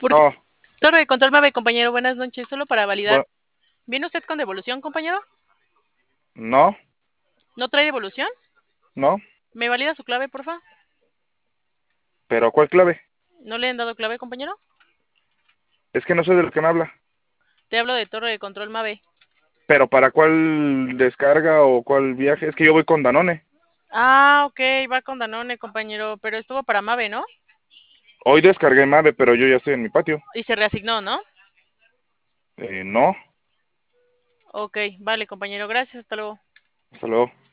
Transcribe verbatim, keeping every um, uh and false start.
Por No, torre de control Mave, compañero, buenas noches. Solo para validar. bu- ¿Viene usted con devolución, compañero? no, ¿No trae devolución? no, ¿Me valida su clave, porfa? pero ¿cuál clave? ¿No le han dado clave, compañero? Es que no sé de lo que me habla. Te hablo de torre de control Mave. Pero ¿para cuál descarga o cuál viaje? Es que yo voy con Danone. Ah, ok, va con Danone, compañero, pero estuvo para Mave, ¿no? Hoy descargué Mave, pero yo ya estoy en mi patio. Y se reasignó, ¿no? Eh, no, Ok, vale, compañero, gracias, hasta luego. hasta luego.